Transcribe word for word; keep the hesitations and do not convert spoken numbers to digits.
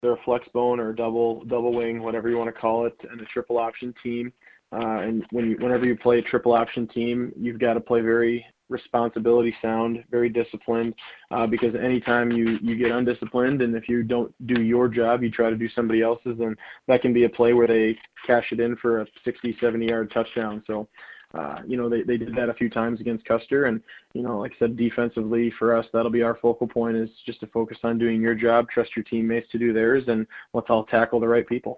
they're a flex bone or a double double wing, whatever you want to call it, and a triple option team. Uh, and when you, whenever you play a triple option team, you've got to play very responsibility sound, very disciplined, uh, because anytime you, you get undisciplined and if you don't do your job, you try to do somebody else's, and that can be a play where they cash it in for a sixty, seventy yard touchdown. So, uh, you know, they, they did that a few times against Custer. And, you know, like I said, defensively for us, that'll be our focal point, is just to focus on doing your job, trust your teammates to do theirs, and let's all tackle the right people.